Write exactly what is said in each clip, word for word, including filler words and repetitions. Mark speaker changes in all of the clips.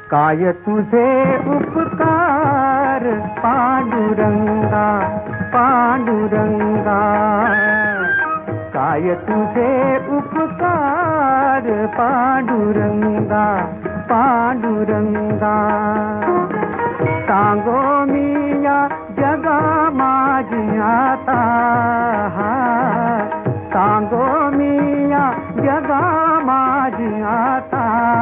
Speaker 1: काय तुझे उपकार पांडुरंगा, पांडुरंगा, काय तुझे उपकार पांडुरंगा, पांडुरंगा. सांगो मी या जगा माझी आता, सांगो मी या जगा माझी आता.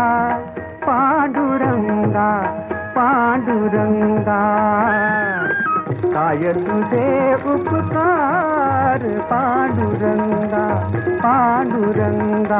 Speaker 1: पांडुरंगा, पांडुरंगा, काय तुझे उपकार पांडुरंगा, पांडुरंगा.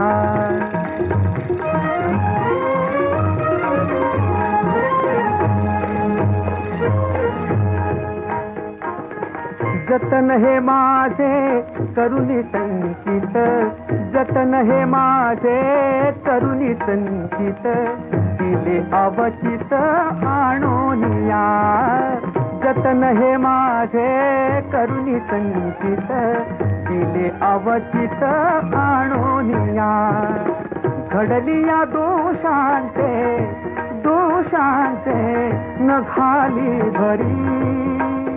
Speaker 1: जतन हे माझे करुणी संकित, जतन हे माझे करुणी संकित. दिले अवचित आणोनिया, जतन हे माझे करुणी संकित. दिले अवचित आणोनिया. घडली या दोषांचे, दोषांचे न घाली भरी.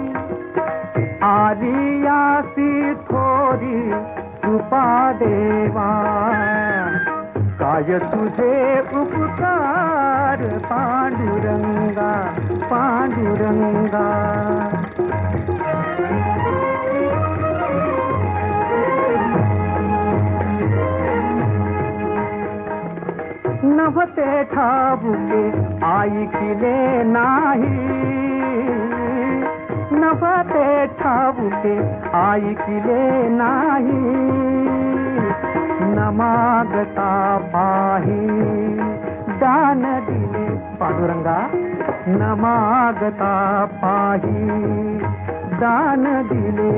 Speaker 1: आलियासी थोरी कृपा देवा, काय तुझे उपकार पांडुरंगा, पांडुरंगा. नव्हते ठाऊके ऐकिले नाही, नव्हते ठाऊके ऐकिले नाही. न मागता पाही दान दिले पांडुरंगा, न मागता पाही दान दिले.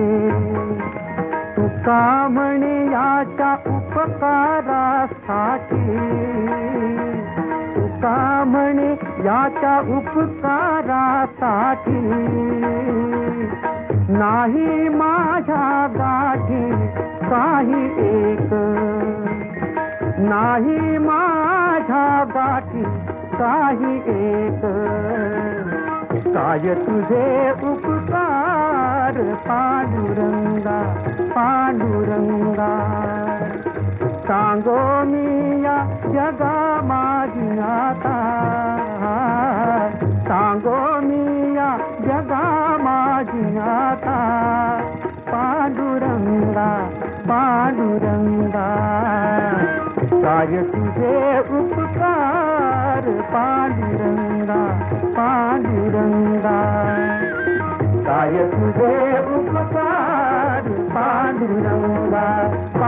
Speaker 1: तुका म्हणे याच्या उपकारासाठी, तुका म्हणे याच्या उपकारासाठी. नाही माझ्या गाठी काही एक, नाही माझ्या गाठी काही एक. काय तुझे उपकार पांडुरंगा, पांडुरंगा. सांगो मी या जगा माझी आता, सांगो मी या जगा माझी आता. पांडुरंगा, पांडुरंगा, काय तुझे उपकार पांडुरंगा, पांडुरंगा. काय तुझे उपकार पांडुरंगा.